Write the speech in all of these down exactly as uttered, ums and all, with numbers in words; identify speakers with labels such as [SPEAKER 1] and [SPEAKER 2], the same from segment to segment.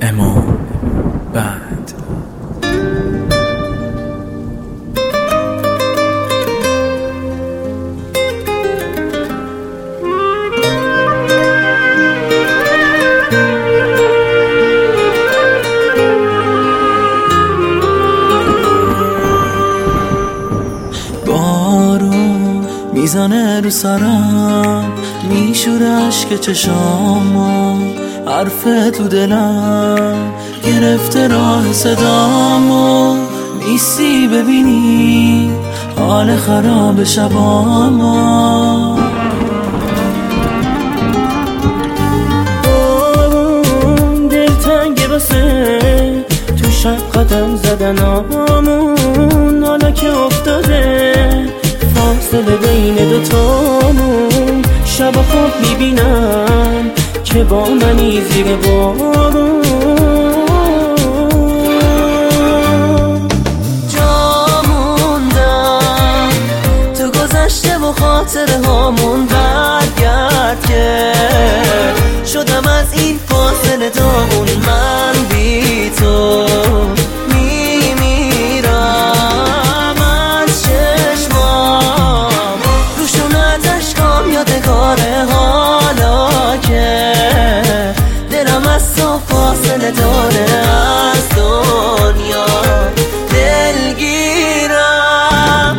[SPEAKER 1] اما بعد بارون میزنه رو سرم، میشوره عشق چشامو، حرف تو دلم گرفته راه صدامو. نیستی ببینی حال خراب شبامو. بارون دلتنگه واسه تو شب قدم زدنامون، حالا که افتاده فاصله بین دوتامون. شب خواب میبینم که با منی زیر بارون. جا موندم تو گذشته و خاطره هامون، برگرد که شدم از این فاصله دامون. من بی تو میمیرم از چشمام، روشونت اشکام یادگاره، حالا که دلم از تو فاصله داره، از دنیا دلگیرم.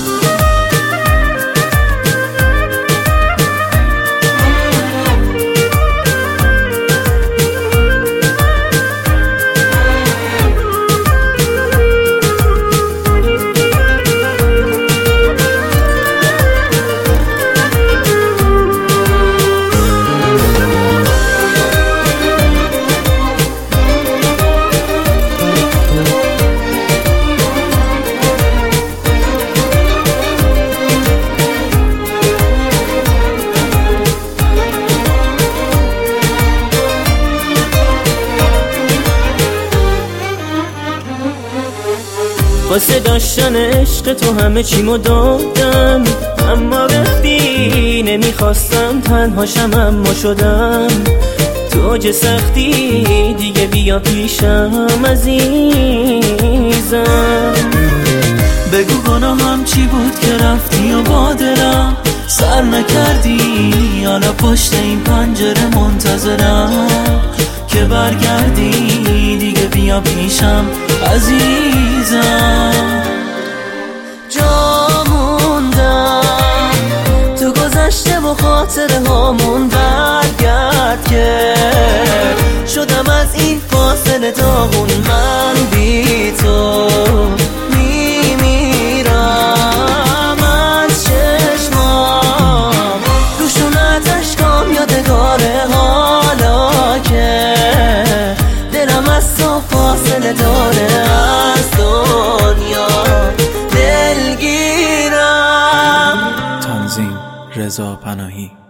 [SPEAKER 1] واسه داشتن عشق تو همه چیمو دادم، اما رفتی نمیخواستم تنهاشم، اما شدم تو اوج سختی. دیگه بیا پیشم عزیزم، بگو گناهم چی بود که رفتی و با دلم سر نکردی. حالا پشت این پنجره منتظرم که برگردی. دیگه بیا پیشم عزیزم. جا موندم تو گذشته و خاطره هامون، برگرد که شدم از این فاصله داغون. من بی تو میمیرم از چشمام، روشونت اشکام یادگاره، حالا که دلم از تو فاصله داره، از دنیا دلگیرم. تنظیم رضا پناهی.